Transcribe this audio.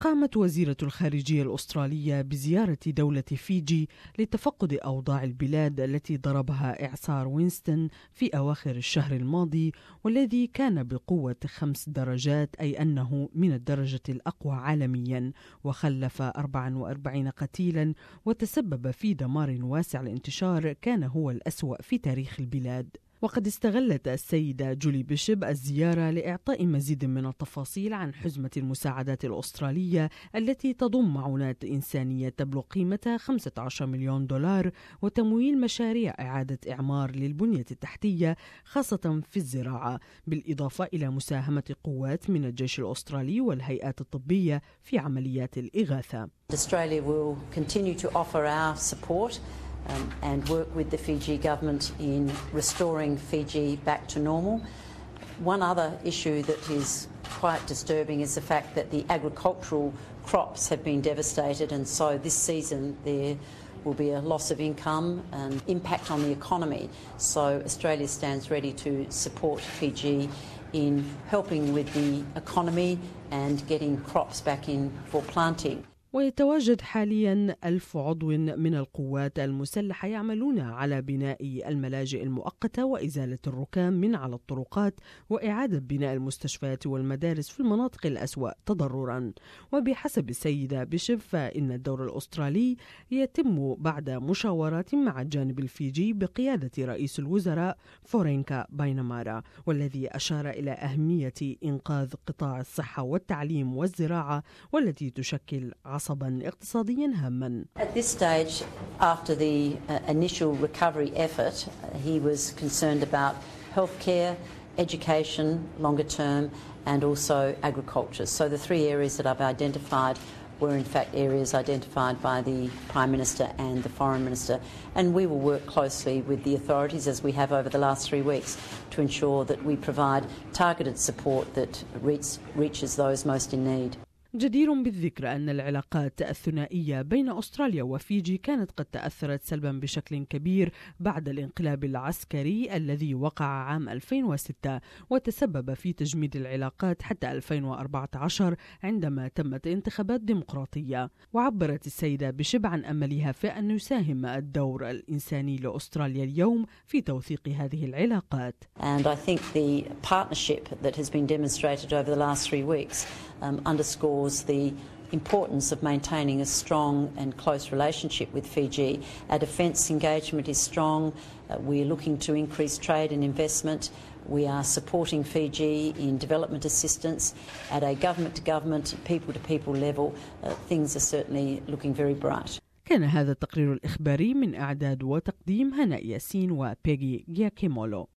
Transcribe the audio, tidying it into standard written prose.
قامت وزيرة الخارجية الأسترالية بزيارة دولة فيجي لتفقد أوضاع البلاد التي ضربها إعصار وينستون في أواخر الشهر الماضي، والذي كان بقوة 5 درجات، أي أنه من الدرجة الأقوى عالميا، وخلف 44 قتيلا وتسبب في دمار واسع الانتشار كان هو الأسوأ في تاريخ البلاد. وقد استغلت السيدة جولي بيشوب الزيارة لإعطاء مزيد من التفاصيل عن حزمة المساعدات الأسترالية التي تضم معونات إنسانية تبلغ قيمتها 15 مليون دولار، وتمويل مشاريع إعادة إعمار للبنية التحتية خاصة في الزراعة، بالإضافة إلى مساهمة قوات من الجيش الأسترالي والهيئات الطبية في عمليات الإغاثة. Australia will continue to offer our support and work with the Fiji government in restoring Fiji back to normal. One other issue that is quite disturbing is the fact that the agricultural crops have been devastated, and so this season there will be a loss of income and impact on the economy. So Australia stands ready to support Fiji in helping with the economy and getting crops back in for planting. ويتواجد حاليا 1000 عضو من القوات المسلحة يعملون على بناء الملاجئ المؤقتة وإزالة الركام من على الطرقات وإعادة بناء المستشفيات والمدارس في المناطق الأسوأ تضررا. وبحسب السيدة بيشوب فإن الدور الأسترالي يتم بعد مشاورات مع الجانب الفيجي بقيادة رئيس الوزراء فورينكا باينامارا، والذي أشار إلى أهمية إنقاذ قطاع الصحة والتعليم والزراعة والتي تشكل عصباً اقتصادياً هاماً. At this stage, after the initial recovery effort, he was concerned about healthcare, education, longer term, and also agriculture. So the 3 areas that I've identified were in fact areas identified by the Prime Minister and the Foreign Minister, and we will work closely with the authorities, as we have over the last 3 weeks, to ensure that we provide targeted support that reaches those most in need. جدير بالذكر أن العلاقات الثنائية بين أستراليا وفيجي كانت قد تأثرت سلبا بشكل كبير بعد الانقلاب العسكري الذي وقع عام 2006 وتسبب في تجميد العلاقات حتى 2014 عندما تمت انتخابات ديمقراطية. وعبرت السيدة بيشوب عن أملها في أن يساهم الدور الإنساني لأستراليا اليوم في توثيق هذه العلاقات. And I think the partnership that has been demonstrated over the last 3 weeks underscores the importance of maintaining a strong and close relationship with Fiji. Our defence engagement is strong. We're looking to increase trade and investment. We are supporting Fiji in development assistance at a government-to-government, people-to-people level. Things are certainly looking very bright. كان هذا التقرير الإخباري من إعداد وتقديم هناء ياسين وبيغي جياكيمولو.